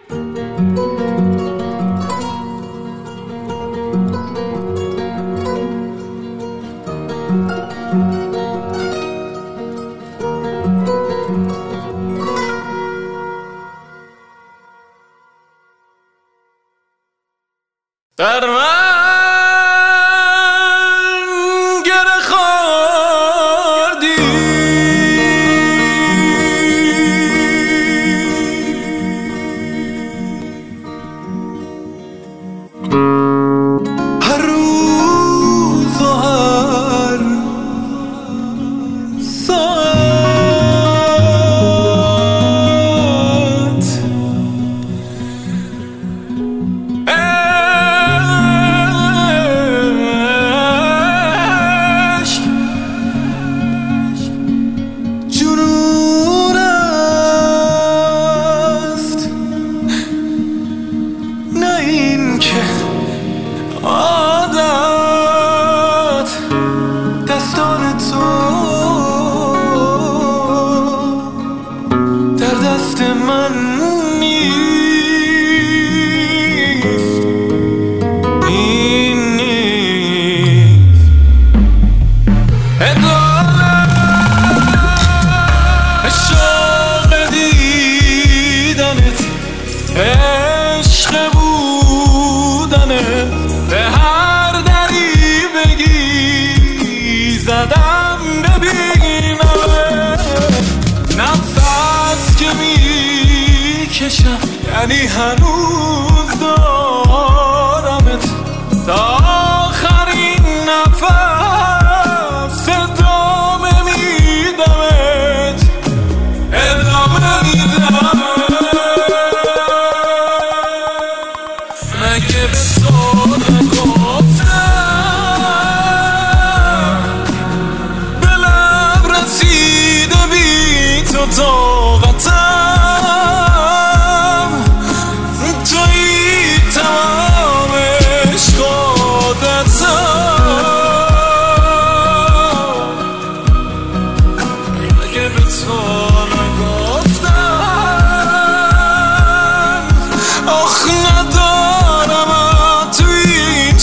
در من گره خوردی، هر روز و هر ساعت عادت دستان تو در دست من نیست، این نیست. عشق دیدنت، عشق بودنت، به هر دری بگی زدم ببینم. نفس که میکشم یعنی هنوز دارمت، تا آخرین نفس ادامه میدمت، ادامه میدمت. مگه به تو نگفتم به لب رسیده بی تو طاقتم، تویی تمام عشق عادتم. مگه به تو نگفتم آخ ندارم توی این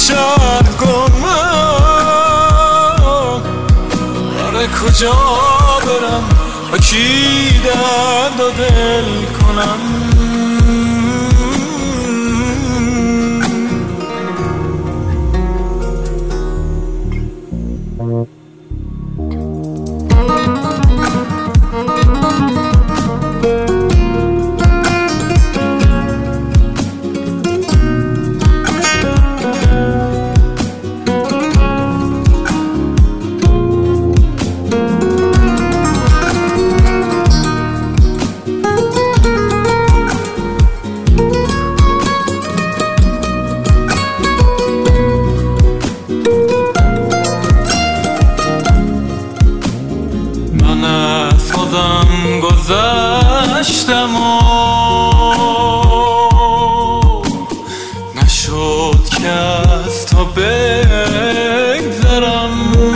چرگمم، آره کجا برم با کی درد و دل کنم. خودم گذشتم و نشد که از تو بگذرم،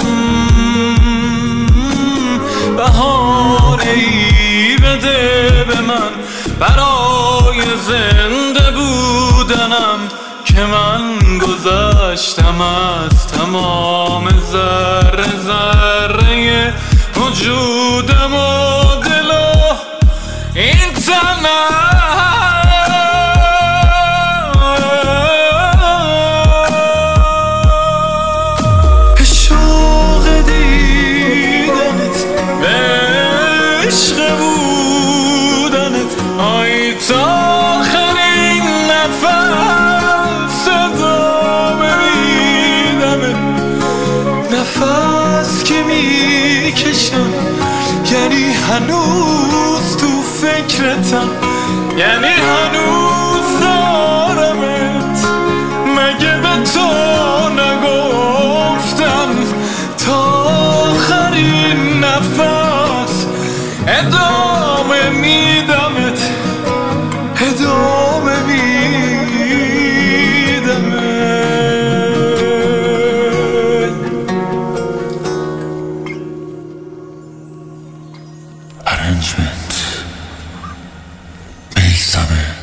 بهاره‌ای بده به من برای زنده بودنم، که من گذشتم از تمام ذره ذره وجودم و دل و این تنم. عشق دیدنت، عشق بودنت، آی تا آخرین نفس ادامه میدمت. نفس که میکشم یعنی هنوز تو فکرتم، یعنی هنوز دارمت. مگه به تو نگفتم تا آخرین نفس ادامه میدمت، ادامه میدمت. Arrangement Bey Samet.